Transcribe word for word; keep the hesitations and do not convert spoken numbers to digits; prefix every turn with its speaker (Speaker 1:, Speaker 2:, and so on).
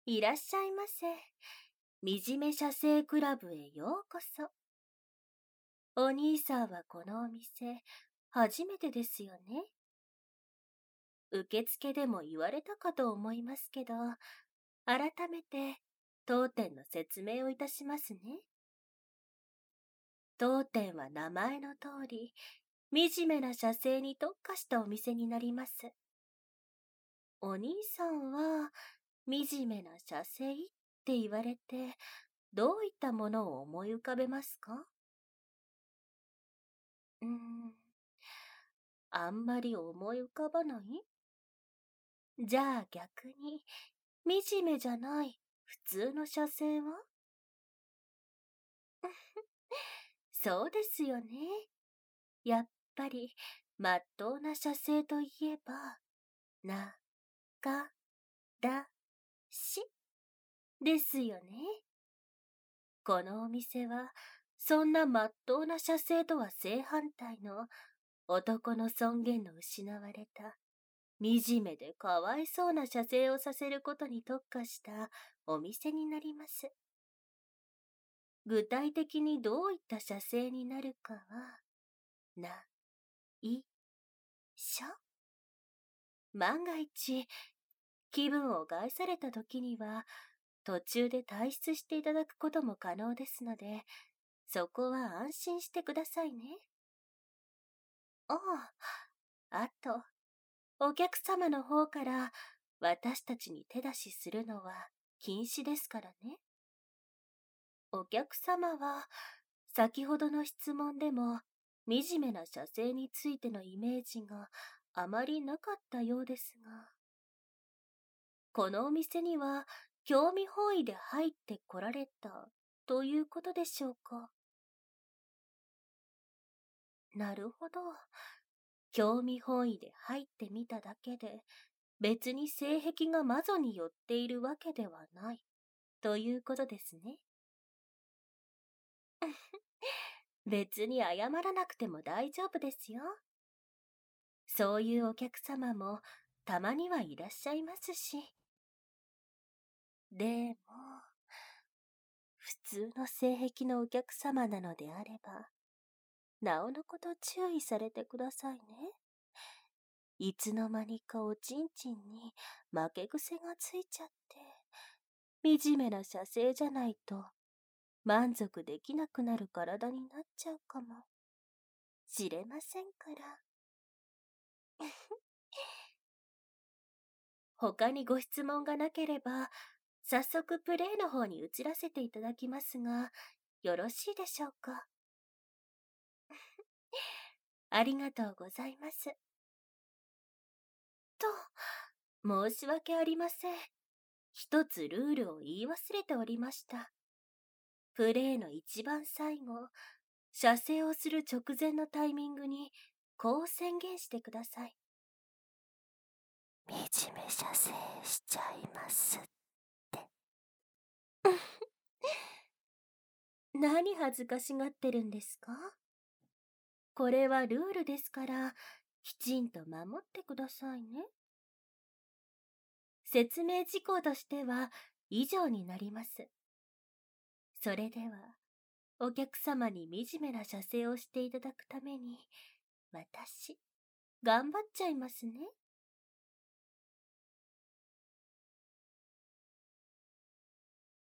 Speaker 1: いらっしゃいませ。惨め写生クラブへようこそ。お兄さんはこのお店、初めてですよね。受付でも言われたかと思いますけど、改めて当店の説明をいたしますね。当店は名前の通り、惨めな写生に特化したお店になります。お兄さんは、惨めな写生って言われて、どういったものを思い浮かべますか？うーん、あんまり思い浮かばない？じゃあ逆に、惨めじゃない普通の写生は？そうですよね。やっぱり、まっとうな写生といえば、な、か、だ、し、ですよね。このお店は、そんなまっとうな写生とは正反対の、男の尊厳の失われた、惨めでかわいそうな写生をさせることに特化したお店になります。具体的にどういった写生になるかは、な、い、しょ。万が一、気分を害された時には、途中で退出していただくことも可能ですので、そこは安心してくださいね。ああ、あと、お客様の方から私たちに手出しするのは禁止ですからね。お客様は、先ほどの質問でも、惨めな写生についてのイメージがあまりなかったようですが、このお店には興味本位で入ってこられたということでしょうか？なるほど。興味本位で入ってみただけで、別に性癖がマゾに寄っているわけではない、ということですね。別に謝らなくても大丈夫ですよ。そういうお客様もたまにはいらっしゃいますし。でも、普通の性癖のお客様なのであれば、なおのこと注意されてくださいね。いつの間にかおちんちんに負け癖がついちゃって、惨めな射精じゃないと満足できなくなる体になっちゃうかもしれませんから。他にご質問がなければ、早速プレイの方に移らせていただきますが、よろしいでしょうか？ありがとうございます。と、申し訳ありません。一つルールを言い忘れておりました。プレイの一番最後、射精をする直前のタイミングに、こう宣言してください。惨め射精しちゃいますって。何恥ずかしがってるんですか？これはルールですから、きちんと守ってくださいね。説明事項としては以上になります。それでは、お客様に惨めな射精をしていただくために、私、頑張っちゃいますね。